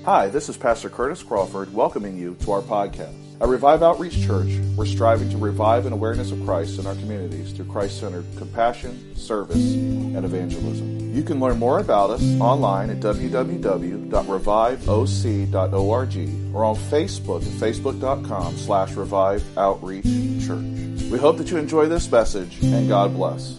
Hi, this is Pastor Curtis Crawford welcoming you to our podcast. At Revive Outreach Church, we're striving to revive an awareness of Christ in our communities through Christ-centered compassion, service, and evangelism. You can learn more about us online at www.reviveoc.org or on Facebook at facebook.com/Revive Outreach Church. We hope that you enjoy this message, and God bless.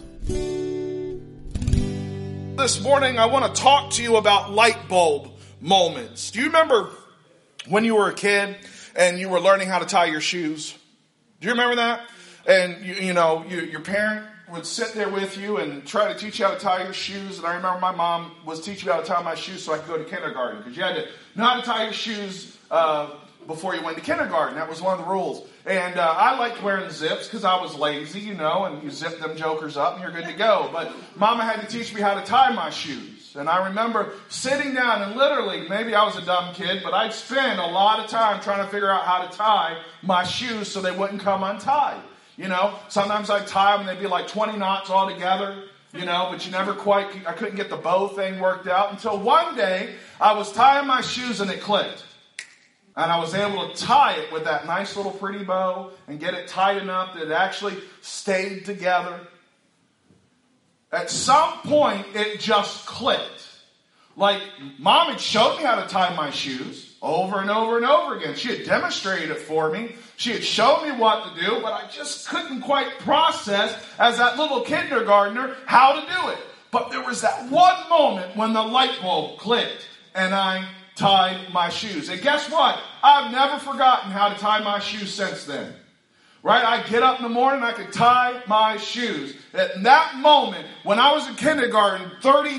This morning, I want to talk to you about light bulb moments. Do you remember when you were a kid and you were learning how to tie your shoes? Do you remember that? And your parent would sit there with you and try to teach you how to tie your shoes. And I remember my mom was teaching me how to tie my shoes so I could go to kindergarten, because you had to know how to tie your shoes before you went to kindergarten. That was one of the rules. And I liked wearing zips because I was lazy, and you zip them jokers up and you're good to go. But Mama had to teach me how to tie my shoes. And I remember sitting down and literally, maybe I was a dumb kid, but I'd spend a lot of time trying to figure out how to tie my shoes so they wouldn't come untied. Sometimes I'd tie them and they'd be like 20 knots all together, but I couldn't get the bow thing worked out until one day I was tying my shoes and it clicked. And I was able to tie it with that nice little pretty bow and get it tight enough that it actually stayed together. At some point, it just clicked. Like, Mom had showed me how to tie my shoes over and over and over again. She had demonstrated it for me. She had shown me what to do, but I just couldn't quite process, as that little kindergartner, how to do it. But there was that one moment when the light bulb clicked, and I tied my shoes. And guess what? I've never forgotten how to tie my shoes since then. Right? I get up in the morning, I could tie my shoes. At that moment, when I was in kindergarten,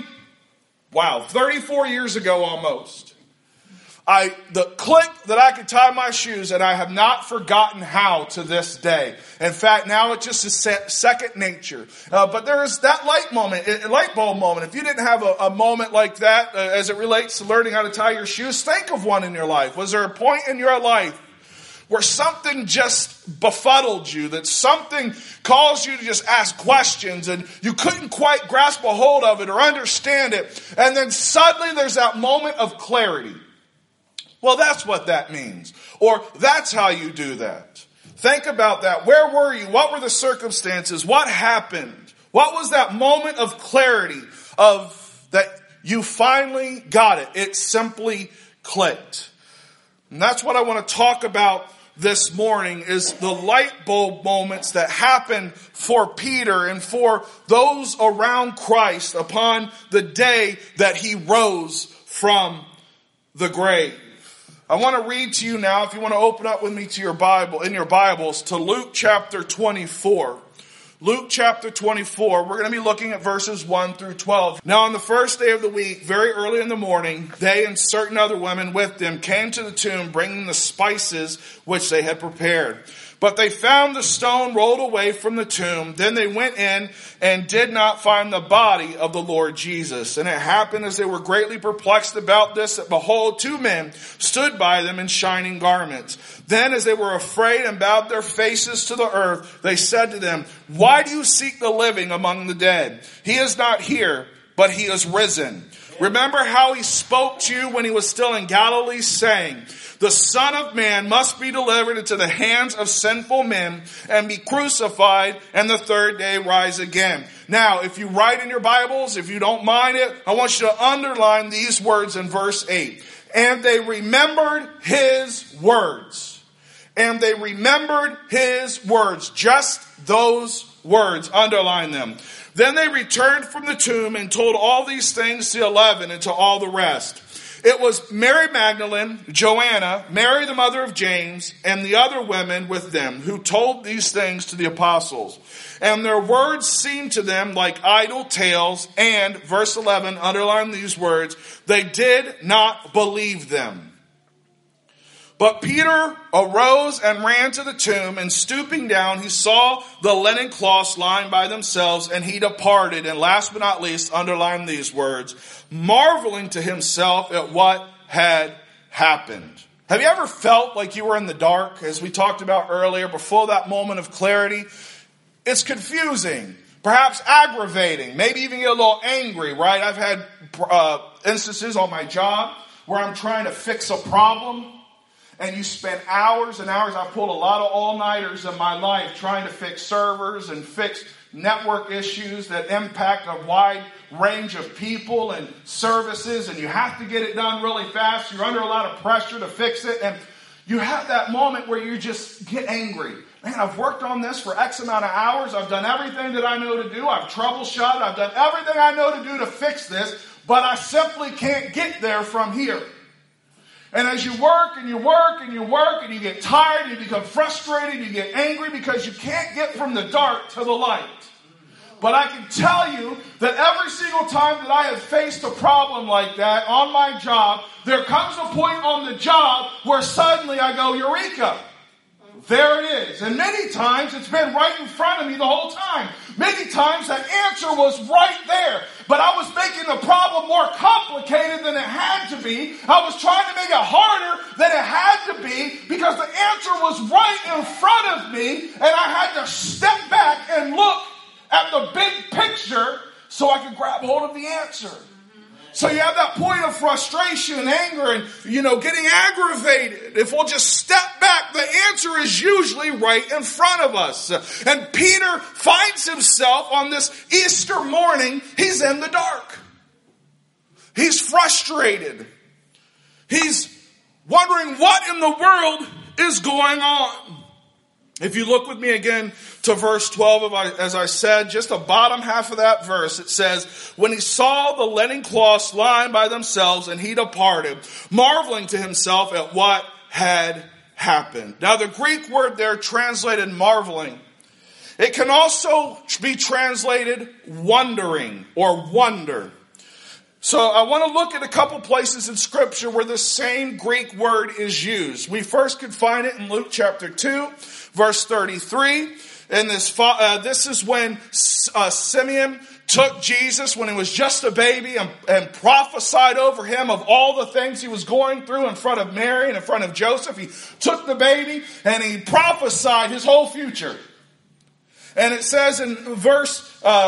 34 years ago almost, the click that I could tie my shoes, and I have not forgotten how to this day. In fact, now it's just a second nature. But there is that light bulb moment. If you didn't have a moment like that as it relates to learning how to tie your shoes, think of one in your life. Was there a point in your life where something just befuddled you, that something caused you to just ask questions and you couldn't quite grasp a hold of it or understand it, and then suddenly there's that moment of clarity? Well, that's what that means. Or that's how you do that. Think about that. Where were you? What were the circumstances? What happened? What was that moment of clarity that you finally got it? It simply clicked. And that's what I want to talk about this morning, is the light bulb moments that happened for Peter and for those around Christ upon the day that he rose from the grave. I want to read to you now, if you want to open up with me to your Bibles, to Luke chapter 24. Luke chapter 24, we're going to be looking at verses 1 through 12. Now on the first day of the week, very early in the morning, they and certain other women with them came to the tomb, bringing the spices which they had prepared. But they found the stone rolled away from the tomb. Then they went in and did not find the body of the Lord Jesus. And it happened, as they were greatly perplexed about this, that behold, two men stood by them in shining garments. Then as they were afraid and bowed their faces to the earth, they said to them, "Why do you seek the living among the dead? He is not here, but he is risen. Remember how he spoke to you when he was still in Galilee, saying, the Son of Man must be delivered into the hands of sinful men and be crucified, and the third day rise again." Now, if you write in your Bibles, if you don't mind it, I want you to underline these words in verse 8. And they remembered his words. And they remembered his words. Just those words. Underline them. Then they returned from the tomb and told all these things to 11 and to all the rest. It was Mary Magdalene, Joanna, Mary the mother of James, and the other women with them who told these things to the apostles. And their words seemed to them like idle tales, and, verse 11, underline these words, they did not believe them. But Peter arose and ran to the tomb, and stooping down, he saw the linen cloths lying by themselves, and he departed. And last but not least, underline these words, marveling to himself at what had happened. Have you ever felt like you were in the dark, as we talked about earlier, before that moment of clarity? It's confusing, perhaps aggravating, maybe even get a little angry, right? I've had instances on my job where I'm trying to fix a problem, and you spend hours and hours. I've pulled a lot of all-nighters in my life trying to fix servers and fix network issues that impact a wide range of people and services, and you have to get it done really fast. You're under a lot of pressure to fix it, and you have that moment where you just get angry. Man, I've worked on this for X amount of hours. I've done everything that I know to do. I've troubleshot. I've done everything I know to do to fix this, but I simply can't get there from here. And as you work and you work and you work and you get tired, you become frustrated, you get angry because you can't get from the dark to the light. But I can tell you that every single time that I have faced a problem like that on my job, there comes a point on the job where suddenly I go, Eureka! There it is. And many times it's been right in front of me the whole time. Many times that answer was right there. But I was making the problem more complicated than it had to be. I was trying to make it harder than it had to be because the answer was right in front of me. And I had to step back and look at the big picture so I could grab hold of the answer. So you have that point of frustration and anger and, getting aggravated. If we'll just step back, the answer is usually right in front of us. And Peter finds himself on this Easter morning. He's in the dark. He's frustrated. He's wondering what in the world is going on. If you look with me again to verse 12, as I said, just the bottom half of that verse, it says, when he saw the linen cloths lying by themselves, and he departed, marveling to himself at what had happened. Now the Greek word there translated marveling, it can also be translated wondering or wonder. So I want to look at a couple places in Scripture where the same Greek word is used. We first can find it in Luke chapter 2, verse 33. And this is when Simeon took Jesus when he was just a baby and prophesied over him of all the things he was going through in front of Mary and in front of Joseph. He took the baby and he prophesied his whole future. And it says in verse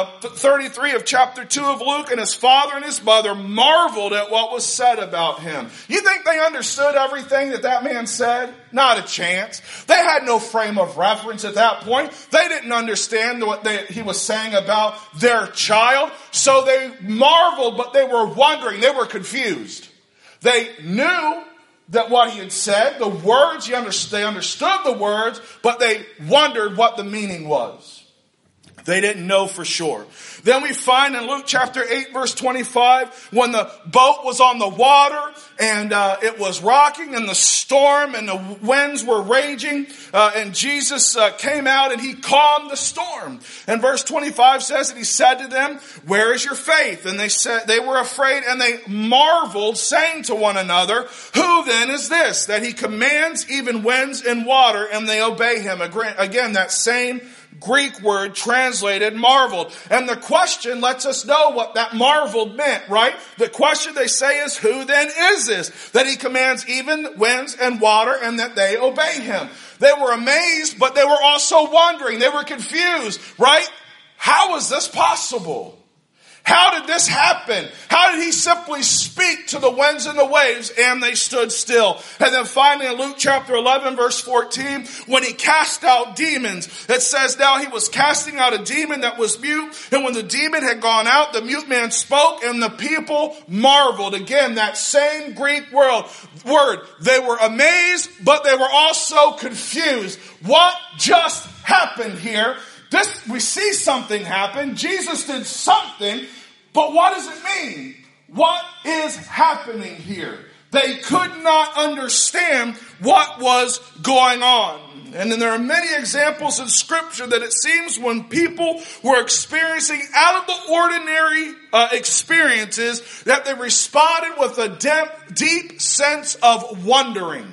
33 of chapter 2 of Luke, and his father and his mother marveled at what was said about him. You think they understood everything that man said? Not a chance. They had no frame of reference at that point. They didn't understand what he was saying about their child. So they marveled, but they were wondering. They were confused. They knew that what he had said, the words, they understood the words, but they wondered what the meaning was. They didn't know for sure. Then we find in Luke chapter 8 verse 25, when the boat was on the water and it was rocking and the storm and the winds were raging, and Jesus came out and he calmed the storm. And verse 25 says that he said to them, "Where is your faith?" And they were afraid and they marveled, saying to one another, "Who then is this, that he commands even winds and water, and they obey him?" Again, that same Greek word translated marveled. And the question lets us know what that marveled meant, right? The question they say is, who then is this, that he commands even winds and water, and that they obey him? They were amazed, but they were also wondering. They were confused, right? How is this possible? How did this happen? How did he simply speak to the winds and the waves and they stood still? And then finally in Luke chapter 11 verse 14, when he cast out demons, it says, now he was casting out a demon that was mute. And when the demon had gone out, the mute man spoke and the people marveled. Again, that same Greek word. They were amazed, but they were also confused. What just happened here? We see something happen. Jesus did something, but what does it mean? What is happening here? They could not understand what was going on. And then there are many examples in Scripture that it seems when people were experiencing out of the ordinary experiences, that they responded with a deep sense of wondering.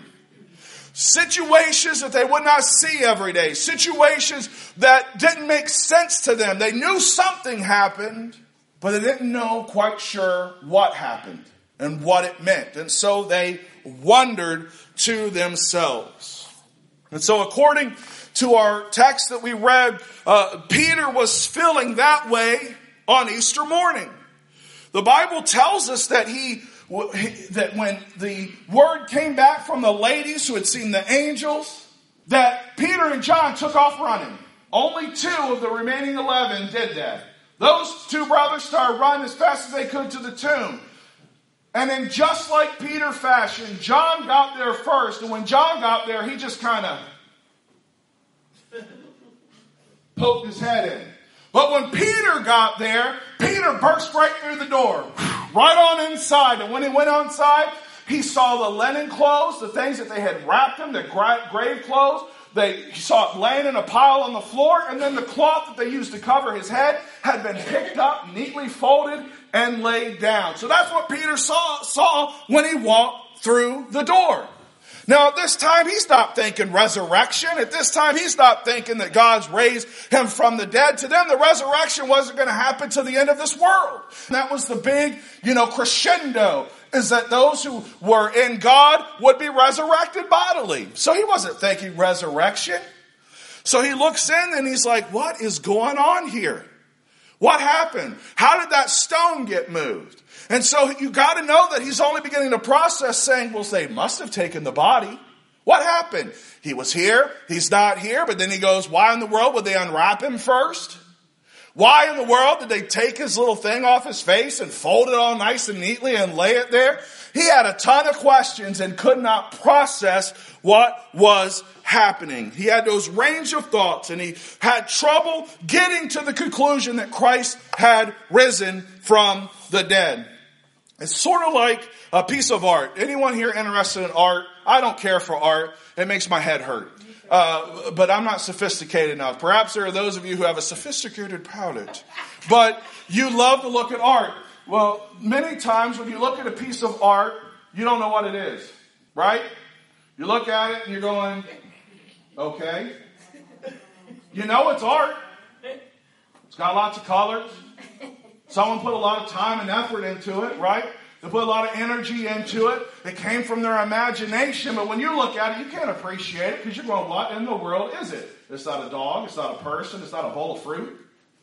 Situations that they would not see every day. Situations that didn't make sense to them. They knew something happened, but they didn't know quite sure what happened and what it meant. And so they wondered to themselves. And so according to our text that we read, Peter was feeling that way on Easter morning. The Bible tells us that he that when the word came back from the ladies who had seen the angels, that Peter and John took off running. Only 2 of the remaining 11 did that. Those 2 brothers started running as fast as they could to the tomb. And then just like Peter fashion, John got there first. And when John got there, he just kind of poked his head in. But when Peter got there, Peter burst right through the door, right on inside. And when he went inside, he saw the linen clothes, the things that they had wrapped him, the grave clothes. He saw it laying in a pile on the floor, and then the cloth that they used to cover his head had been picked up, neatly folded, and laid down. So that's what Peter saw when he walked through the door. Now, at this time, he stopped thinking resurrection. At this time, he stopped thinking that God's raised him from the dead. To them, the resurrection wasn't going to happen to the end of this world. And that was the big, crescendo, is that those who were in God would be resurrected bodily. So he wasn't thinking resurrection. So he looks in and he's like, what is going on here? What happened? How did that stone get moved? And so you got to know that he's only beginning to process, saying, well, they must have taken the body. What happened? He was here. He's not here. But then he goes, why in the world would they unwrap him first? Why in the world did they take his little thing off his face and fold it all nice and neatly and lay it there? He had a ton of questions and could not process what was happening. He had those range of thoughts, and he had trouble getting to the conclusion that Christ had risen from the dead. It's sort of like a piece of art. Anyone here interested in art? I don't care for art. It makes my head hurt. But I'm not sophisticated enough. Perhaps there are those of you who have a sophisticated palate. But you love to look at art. Well, many times when you look at a piece of art, you don't know what it is. Right? You look at it and you're going, okay. You know it's art. It's got lots of colors. Someone put a lot of time and effort into it, right? They put a lot of energy into it. It came from their imagination. But when you look at it, you can't appreciate it because you're going, what in the world is it? It's not a dog. It's not a person. It's not a bowl of fruit.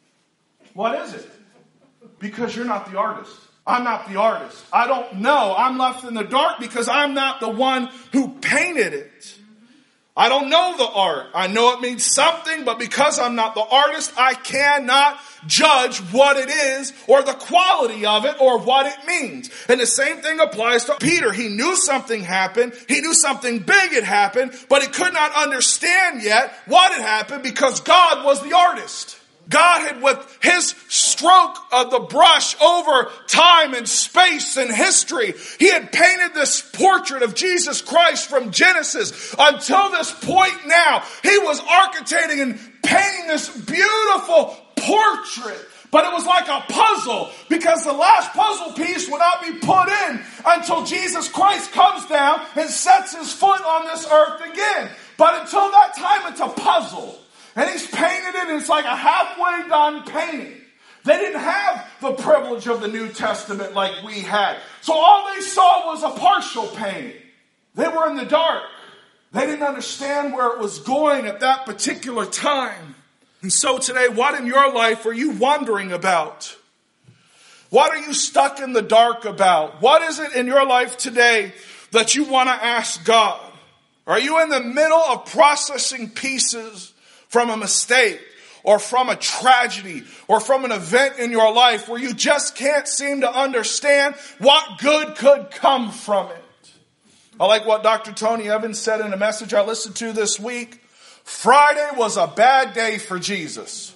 What is it? Because you're not the artist. I'm not the artist. I don't know. I'm left in the dark because I'm not the one who painted it. I don't know the art. I know it means something, but because I'm not the artist, I cannot judge what it is or the quality of it or what it means. And the same thing applies to Peter. He knew something happened. He knew something big had happened, but he could not understand yet what had happened because God was the artist. God had, with his stroke of the brush over time and space and history, he had painted this portrait of Jesus Christ from Genesis until this point now. He was architecting and painting this beautiful portrait. But it was like a puzzle because the last puzzle piece would not be put in until Jesus Christ comes down and sets his foot on this earth again. But until that time, it's a puzzle. And he's painted it, and it's like a halfway done painting. They didn't have the privilege of the New Testament like we had. So all they saw was a partial painting. They were in the dark. They didn't understand where it was going at that particular time. And so today, what in your life are you wondering about? What are you stuck in the dark about? What is it in your life today that you want to ask God? Are you in the middle of processing pieces from a mistake or from a tragedy or from an event in your life where you just can't seem to understand what good could come from it? I like what Dr. Tony Evans said in a message I listened to this week. Friday was a bad day for Jesus.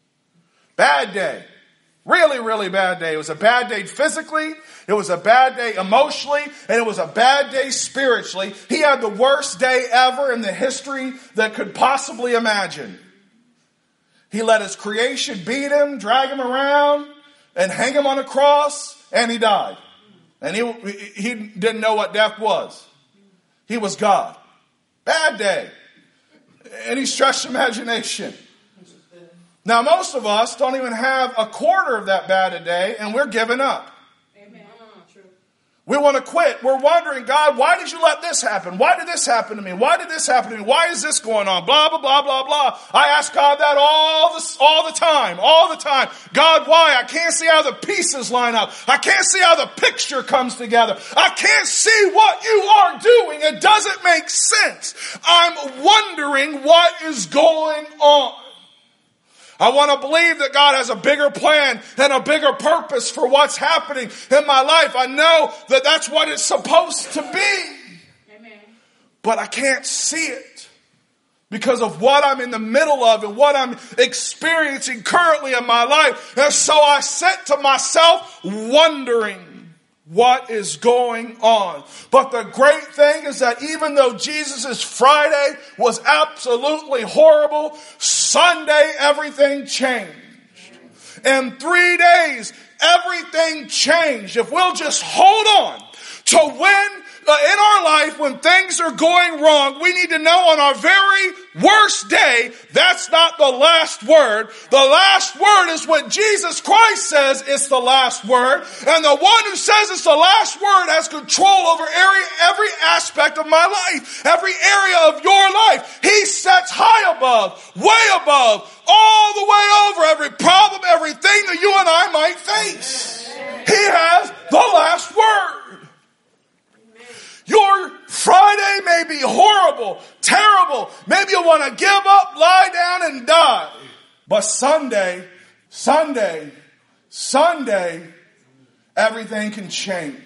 Bad day. Really, really bad day. It was a bad day physically. It was a bad day emotionally. And it was a bad day spiritually. He had the worst day ever in the history that could possibly imagine. He let his creation beat him, drag him around, and hang him on a cross, and he died. And he didn't know what death was. He was God. Bad day. Any stretched imagination. Now, most of us don't even have a quarter of that bad a day, and we're giving up. Amen. True. We want to quit. We're wondering, God, why did you let this happen? Why did this happen to me? Why did this happen to me? Why is this going on? Blah, blah, blah, blah, blah. I ask God that all the time. God, why? I can't see how the pieces line up. I can't see how the picture comes together. I can't see what you are doing. It doesn't make sense. I'm wondering what is going on. I want to believe that God has a bigger plan and a bigger purpose for what's happening in my life. I know that that's what it's supposed to be. Amen. But I can't see it because of what I'm in the middle of and what I'm experiencing currently in my life. And so I sit to myself wondering what is going on. But the great thing is that even though Jesus' Friday was absolutely horrible, Sunday everything changed. In 3 days, everything changed. If we'll just hold on to when in our life, when things are going wrong, we need to know on our very worst day, that's not the last word. The last word is what Jesus Christ says is the last word. And the one who says it's the last word has control over every aspect of my life, every area of your life. He sets high above, way above, all the way over every problem, everything that you and I might face. He has the last word. Your Friday may be horrible, terrible. Maybe you want to give up, lie down, and die. But Sunday, everything can change.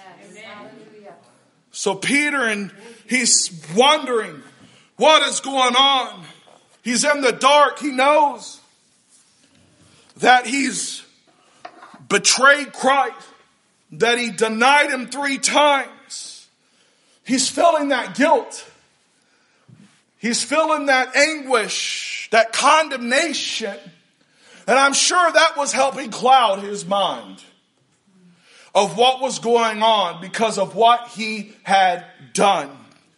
So Peter, and he's wondering what is going on. He's in the dark. He knows that he's betrayed Christ, that he denied him 3 times. He's feeling that guilt. He's feeling that anguish, that condemnation. And I'm sure that was helping cloud his mind of what was going on because of what he had done.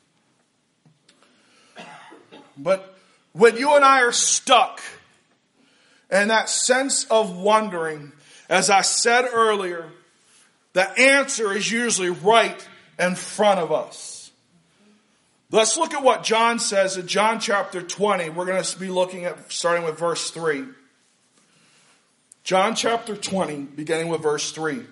But when you and I are stuck in that sense of wondering, as I said earlier, the answer is usually right in front of us. Let's look at what John says in John chapter 20. We're going to be looking at starting with verse 3. John chapter 20, beginning with verse 3.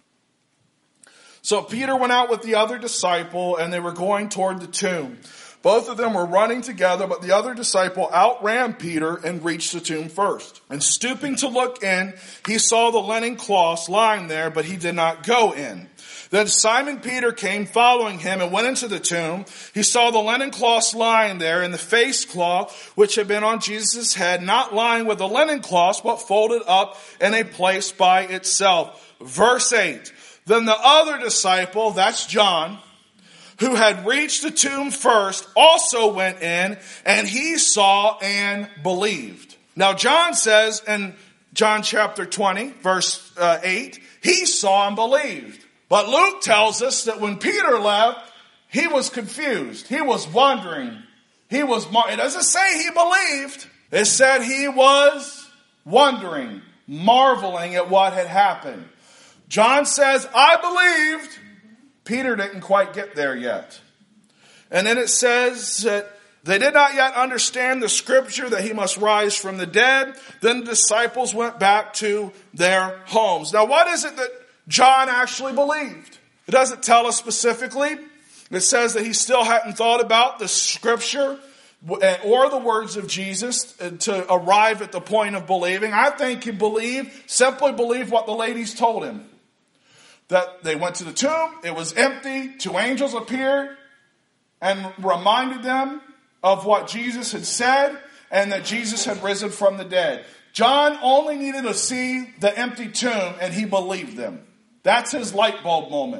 So Peter went out with the other disciple, and they were going toward the tomb. Both of them were running together, but the other disciple outran Peter and reached the tomb first. And stooping to look in, he saw the linen cloths lying there, but he did not go in. Then Simon Peter came following him and went into the tomb. He saw the linen cloths lying there, and the face cloth which had been on Jesus' head, not lying with the linen cloths, but folded up in a place by itself. Verse 8. Then the other disciple, that's John, who had reached the tomb first, also went in, and he saw and believed. Now John says in John chapter 20, verse 8, he saw and believed. But Luke tells us that when Peter left, he was confused. He was wondering. It doesn't say he believed. It said he was wondering, marveling at what had happened. John says, I believed. Peter didn't quite get there yet. And then it says that they did not yet understand the scripture that he must rise from the dead. Then the disciples went back to their homes. Now, what is it that John actually believed? It doesn't tell us specifically. It says that he still hadn't thought about the scripture or the words of Jesus to arrive at the point of believing. I think he simply believed what the ladies told him. That they went to the tomb, it was empty, 2 angels appeared and reminded them of what Jesus had said and that Jesus had risen from the dead. John only needed to see the empty tomb and he believed them. That's his light bulb moment.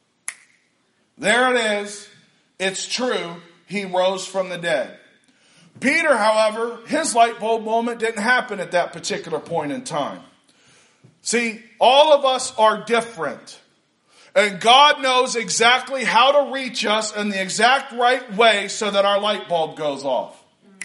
There it is. It's true. He rose from the dead. Peter, however, his light bulb moment didn't happen at that particular point in time. See, all of us are different. And God knows exactly how to reach us in the exact right way so that our light bulb goes off.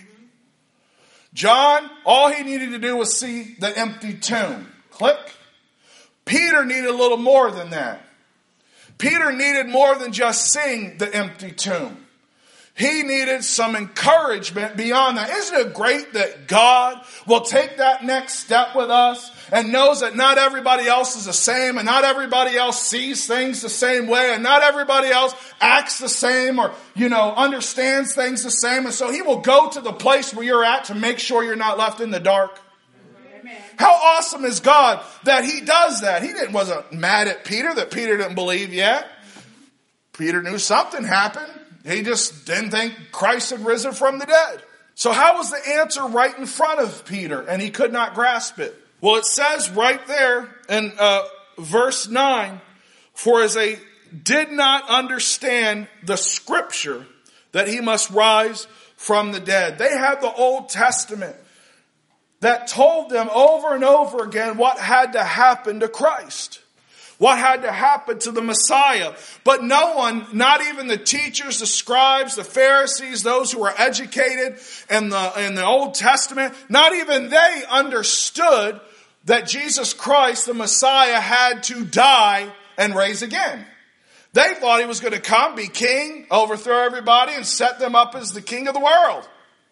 John, all he needed to do was see the empty tomb. Click. Peter needed a little more than that. Peter needed more than just seeing the empty tomb. He needed some encouragement beyond that. Isn't it great that God will take that next step with us and knows that not everybody else is the same and not everybody else sees things the same way and not everybody else acts the same or, understands things the same. And so he will go to the place where you're at to make sure you're not left in the dark. Amen. How awesome is God that he does that? He wasn't mad at Peter that Peter didn't believe yet. Peter knew something happened. He just didn't think Christ had risen from the dead. So how was the answer right in front of Peter and he could not grasp it? Well, it says right there in verse 9, for as they did not understand the scripture that he must rise from the dead. They had the Old Testament that told them over and over again what had to happen to Christ. What had to happen to the Messiah. But no one, not even the teachers, the scribes, the Pharisees, those who were educated in the Old Testament, not even they understood that Jesus Christ, the Messiah, had to die and raise again. They thought he was going to come, be king, overthrow everybody, and set them up as the king of the world.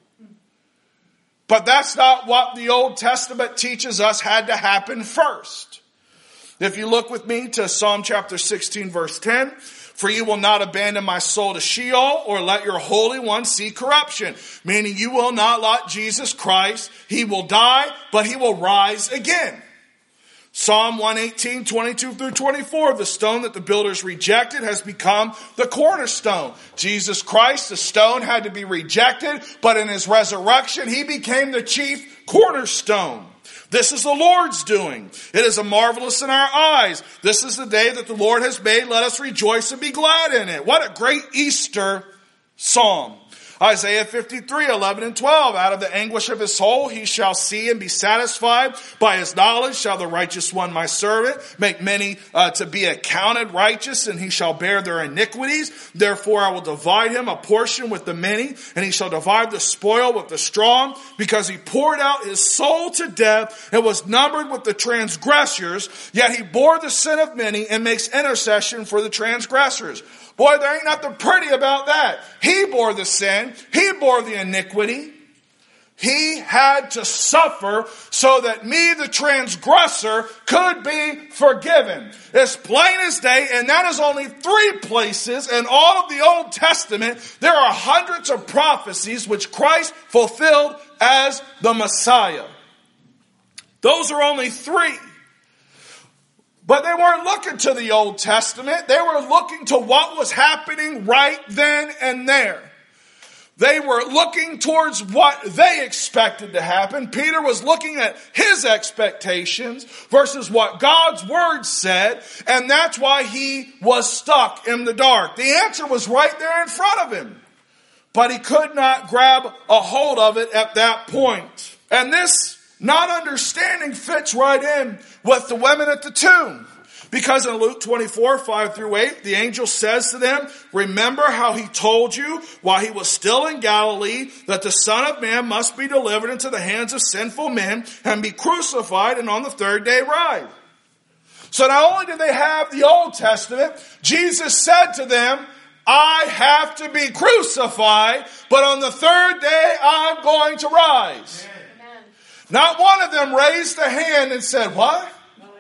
But that's not what the Old Testament teaches us had to happen first. If you look with me to Psalm chapter 16, verse 10, for you will not abandon my soul to Sheol or let your Holy One see corruption. Meaning you will not let Jesus Christ, he will die, but he will rise again. Psalm 118, 22 through 24, the stone that the builders rejected has become the cornerstone. Jesus Christ, the stone had to be rejected, but in his resurrection, he became the chief cornerstone. This is the Lord's doing. It is marvelous in our eyes. This is the day that the Lord has made. Let us rejoice and be glad in it. What a great Easter psalm. Isaiah 53, 11 and 12. Out of the anguish of his soul he shall see and be satisfied. By his knowledge shall the righteous one, my servant, make many to be accounted righteous, and he shall bear their iniquities. Therefore I will divide him a portion with the many, and he shall divide the spoil with the strong, because he poured out his soul to death and was numbered with the transgressors. Yet he bore the sin of many and makes intercession for the transgressors. Boy, there ain't nothing pretty about that. He bore the sin. He bore the iniquity. He had to suffer so that me, the transgressor, could be forgiven. It's plain as day, and that is only 3 places in all of the Old Testament. There are hundreds of prophecies which Christ fulfilled as the Messiah. Those are only 3. But they weren't looking to the Old Testament. They were looking to what was happening right then and there. They were looking towards what they expected to happen. Peter was looking at his expectations versus what God's word said, and that's why he was stuck in the dark. The answer was right there in front of him, but he could not grab a hold of it at that point. And this not understanding fits right in with the women at the tomb. Because in Luke 24, 5 through 8, the angel says to them, remember how he told you while he was still in Galilee that the Son of Man must be delivered into the hands of sinful men and be crucified and on the 3rd day rise. So not only did they have the Old Testament, Jesus said to them, I have to be crucified, but on the 3rd day I'm going to rise. Amen. Not one of them raised a hand and said, what?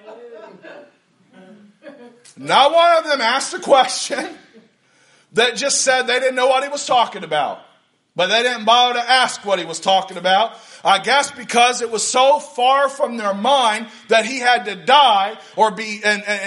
Not one of them asked a question that just said they didn't know what he was talking about. But they didn't bother to ask what he was talking about. I guess because it was so far from their mind that he had to die or be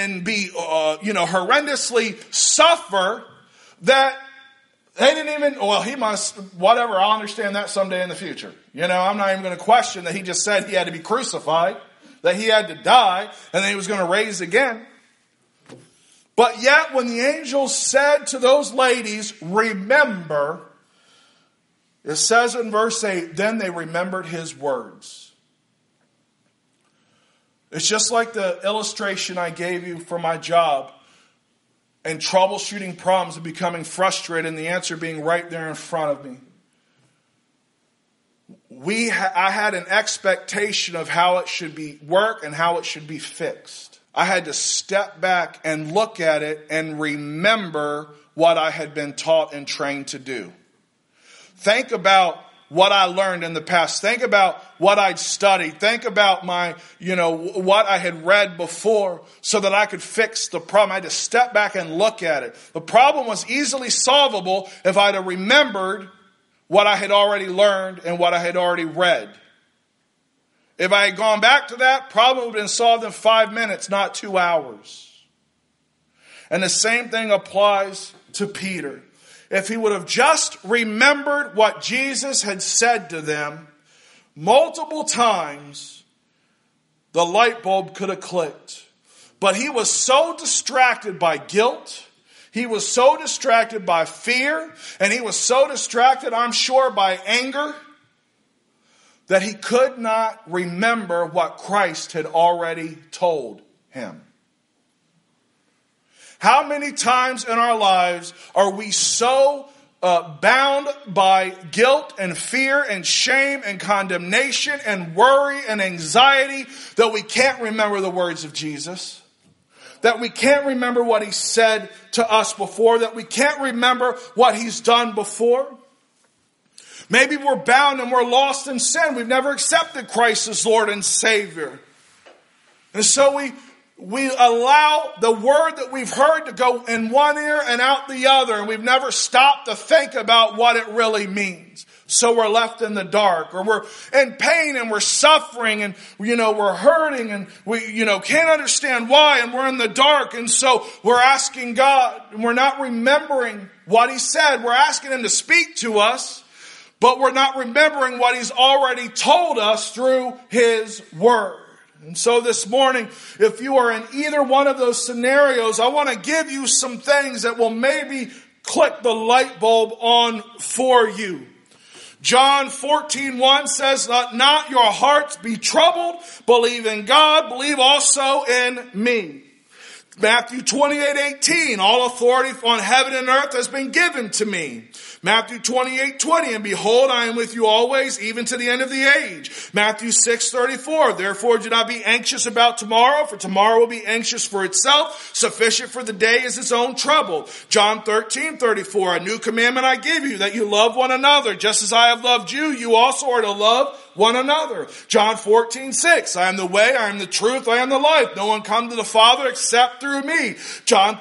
horrendously suffer that they didn't even, well, he must, whatever, I'll understand that someday in the future. I'm not even going to question that he just said he had to be crucified, that he had to die, and then he was going to raise again. But yet when the angel said to those ladies, remember, it says in verse 8, then they remembered his words. It's just like the illustration I gave you for my job and troubleshooting problems and becoming frustrated and the answer being right there in front of me. I had an expectation of how it should be work and how it should be fixed. I had to step back and look at it and remember what I had been taught and trained to do. Think about what I learned in the past. Think about what I'd studied. Think about what I had read before so that I could fix the problem. I had to step back and look at it. The problem was easily solvable if I'd have remembered what I had already learned and what I had already read. If I had gone back to that, problem would have been solved in 5 minutes, not 2 hours. And the same thing applies to Peter. If he would have just remembered what Jesus had said to them multiple times, the light bulb could have clicked. But he was so distracted by guilt, he was so distracted by fear, and he was so distracted, I'm sure, by anger, that he could not remember what Christ had already told him. How many times in our lives are we so bound by guilt and fear and shame and condemnation and worry and anxiety that we can't remember the words of Jesus? That we can't remember what he said to us before? That we can't remember what he's done before? Maybe we're bound and we're lost in sin. We've never accepted Christ as Lord and Savior. And so we allow the word that we've heard to go in one ear and out the other, and we've never stopped to think about what it really means. So we're left in the dark, or we're in pain and we're suffering and, we're hurting and we, can't understand why, and we're in the dark. And so we're asking God, and we're not remembering what he said. We're asking him to speak to us, but we're not remembering what he's already told us through his word. And so this morning, if you are in either one of those scenarios, I want to give you some things that will maybe click the light bulb on for you. John 14:1 says, "Let not your hearts be troubled. Believe in God. Believe also in me." Matthew 28:18, "All authority on heaven and earth has been given to me." Matthew 28:20, "And behold, I am with you always, even to the end of the age." Matthew 6:34, "Therefore do not be anxious about tomorrow, for tomorrow will be anxious for itself. Sufficient for the day is its own trouble." John 13:34, "A new commandment I give you, that you love one another. Just as I have loved you, you also are to love one another." John 14:6, "I am the way, I am the truth, I am the life. No one comes to the Father except through me." John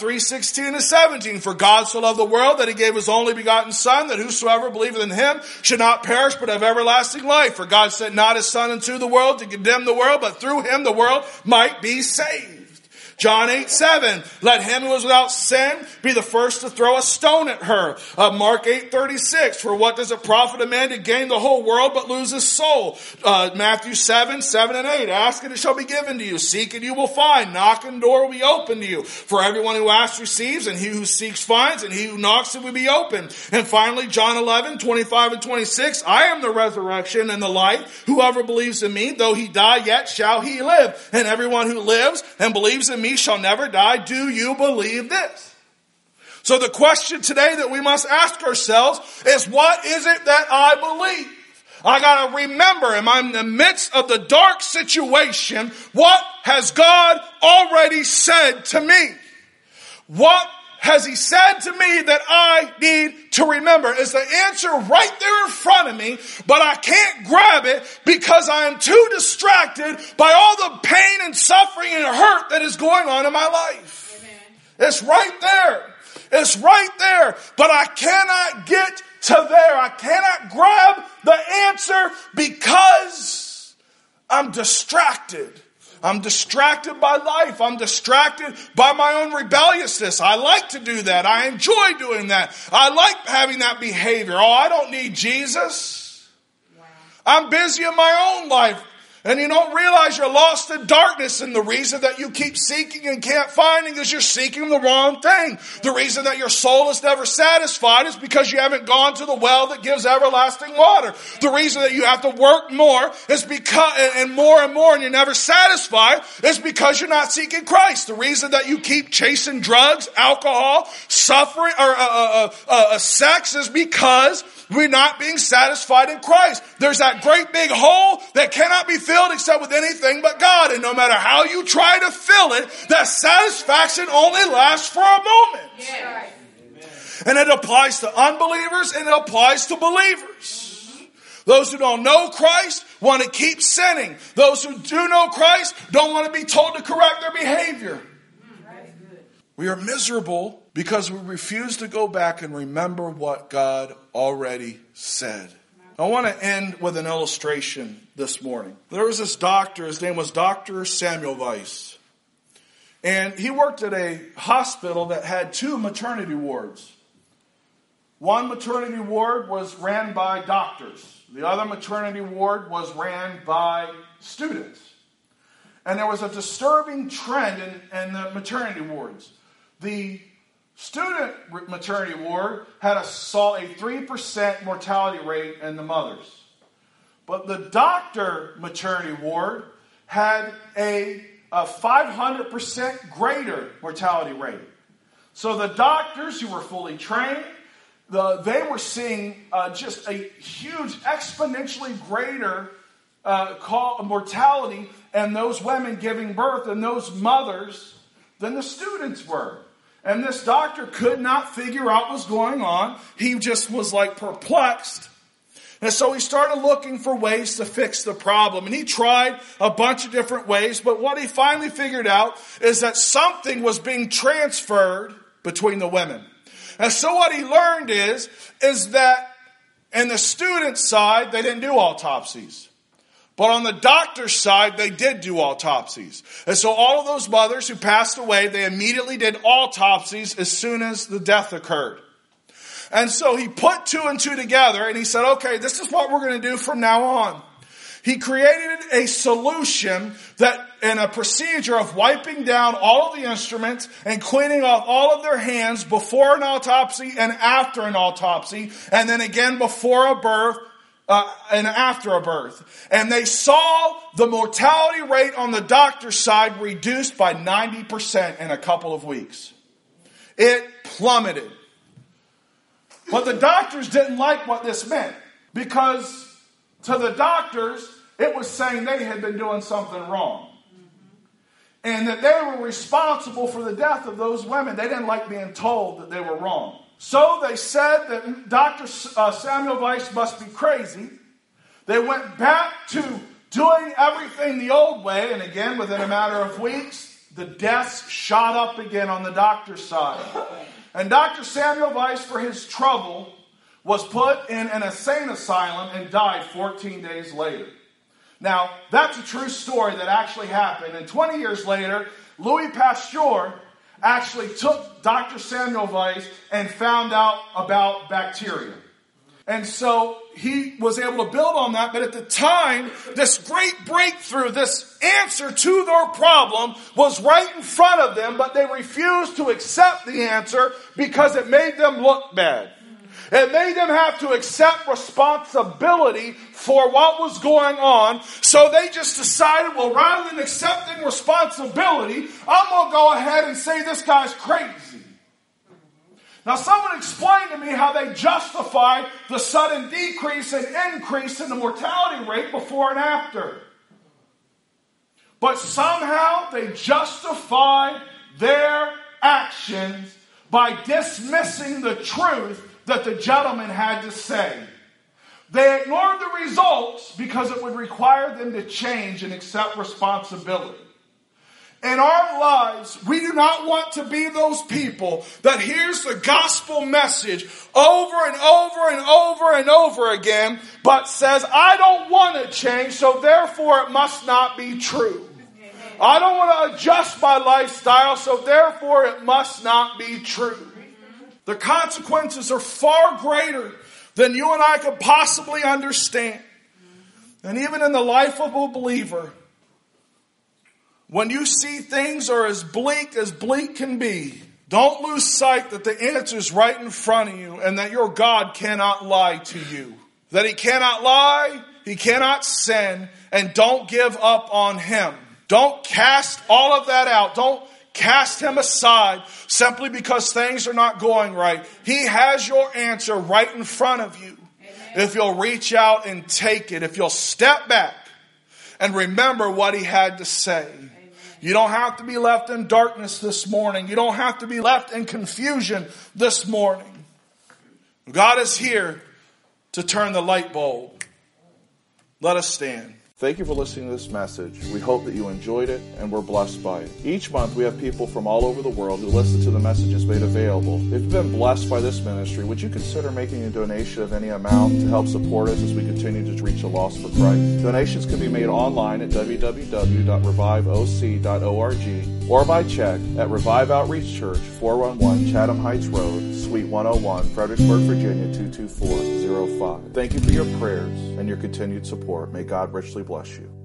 3:16-17, "For God so loved the world that he gave his only begotten Son, that whosoever believeth in him should not perish but have everlasting life. For God sent not his Son into the world to condemn the world, but through him the world might be saved." John 8:7, "Let him who is without sin be the first to throw a stone at her." Mark 8:36, "For what does it profit a man to gain the whole world but lose his soul?" Matthew 7:7-8, "Ask and it shall be given to you. Seek and you will find. Knock and the door will be open to you. For everyone who asks receives, and he who seeks finds, and he who knocks it will be open." And finally, John 11:25-26, "I am the resurrection and the life. Whoever believes in me, though he die, yet shall he live. And everyone who lives and believes in me shall never die. Do you believe this?" So the question today that we must ask ourselves is, what is it that I believe? I got to remember, am I in the midst of the dark situation, what has God already said to me? What has he said to me that I need to remember? Is the answer right there in front of me, but I can't grab it because I am too distracted by all the pain and suffering and hurt that is going on in my life. Amen. It's right there. It's right there, but I cannot get to there. I cannot grab the answer because I'm distracted. I'm distracted by life. I'm distracted by my own rebelliousness. I like to do that. I enjoy doing that. I like having that behavior. Oh, I don't need Jesus. Wow. I'm busy in my own life. And you don't realize you're lost in darkness. And the reason that you keep seeking and can't find is you're seeking the wrong thing. The reason that your soul is never satisfied is because you haven't gone to the well that gives everlasting water. The reason that you have to work more is because, and more and you're never satisfied, is because you're not seeking Christ. The reason that you keep chasing drugs, alcohol, suffering, or sex is because we're not being satisfied in Christ. There's that great big hole that cannot be filled filled except with anything but God. And no matter how you try to fill it, that satisfaction only lasts for a moment. Yeah. And it applies to unbelievers and it applies to believers. Those who don't know Christ want to keep sinning. Those who do know Christ don't want to be told to correct their behavior. We are miserable because we refuse to go back and remember what God already said. I want to end with an illustration this morning. There was this doctor, his name was Dr. Samuel Weiss. And he worked at a hospital that had 2 maternity wards. One maternity ward was ran by doctors. The other maternity ward was ran by students. And there was a disturbing trend in the maternity wards. The student maternity ward saw a 3% mortality rate in the mothers. But the doctor maternity ward had a 500% greater mortality rate. So the doctors who were fully trained, they were seeing just a huge, exponentially greater mortality in those women giving birth and those mothers than the students were. And this doctor could not figure out what was going on. He just was like perplexed. And so he started looking for ways to fix the problem. And he tried a bunch of different ways. But what he finally figured out is that something was being transferred between the women. And so what he learned is that in the student side, they didn't do autopsies. But on the doctor's side, they did do autopsies. And so all of those mothers who passed away, they immediately did autopsies as soon as the death occurred. And so he put 2 and 2 together and he said, okay, this is what we're going to do from now on. He created a solution that in a procedure of wiping down all of the instruments and cleaning off all of their hands before an autopsy and after an autopsy, and then again before a birth and after a birth. And they saw the mortality rate on the doctor's side reduced by 90% in a couple of weeks. It plummeted. But the doctors didn't like what this meant, because to the doctors, it was saying they had been doing something wrong. And that they were responsible for the death of those women. They didn't like being told that they were wrong. So they said that Dr. Samuel Weiss must be crazy. They went back to doing everything the old way. And again, within a matter of weeks, the deaths shot up again on the doctor's side. And Dr. Samuel Weiss, for his trouble, was put in an insane asylum and died 14 days later. Now, that's a true story that actually happened. And 20 years later, Louis Pasteur actually took Dr. Samuel Weiss and found out about bacteria. And so he was able to build on that. But at the time, this great breakthrough, this answer to their problem was right in front of them, but they refused to accept the answer because it made them look bad. It made them have to accept responsibility for what was going on. So they just decided, well, rather than accepting responsibility, I'm going to go ahead and say this guy's crazy. Now, someone explained to me how they justified the sudden decrease and increase in the mortality rate before and after. But somehow they justified their actions by dismissing the truth that the gentleman had to say. They ignored the results because it would require them to change and accept responsibility. In our lives, we do not want to be those people that hears the gospel message over and over and over and over again, but says, I don't want to change, so therefore it must not be true. I don't want to adjust my lifestyle, so therefore it must not be true. The consequences are far greater than you and I could possibly understand. And even in the life of a believer, when you see things are as bleak can be, don't lose sight that the answer is right in front of you and that your God cannot lie to you. That He cannot lie, He cannot sin, and don't give up on Him. Don't cast all of that out. Don't cast Him aside simply because things are not going right. He has your answer right in front of you. Amen. If you'll reach out and take it, if you'll step back and remember what he had to say. You don't have to be left in darkness this morning. You don't have to be left in confusion this morning. God is here to turn the light bulb. Let us stand. Thank you for listening to this message. We hope that you enjoyed it and were blessed by it. Each month we have people from all over the world who listen to the messages made available. If you've been blessed by this ministry, would you consider making a donation of any amount to help support us as we continue to reach the lost for Christ? Donations can be made online at www.reviveoc.org or by check at Revive Outreach Church, 411 Chatham Heights Road, Suite 101, Fredericksburg, Virginia, 22405. Thank you for your prayers and your continued support. May God richly bless you.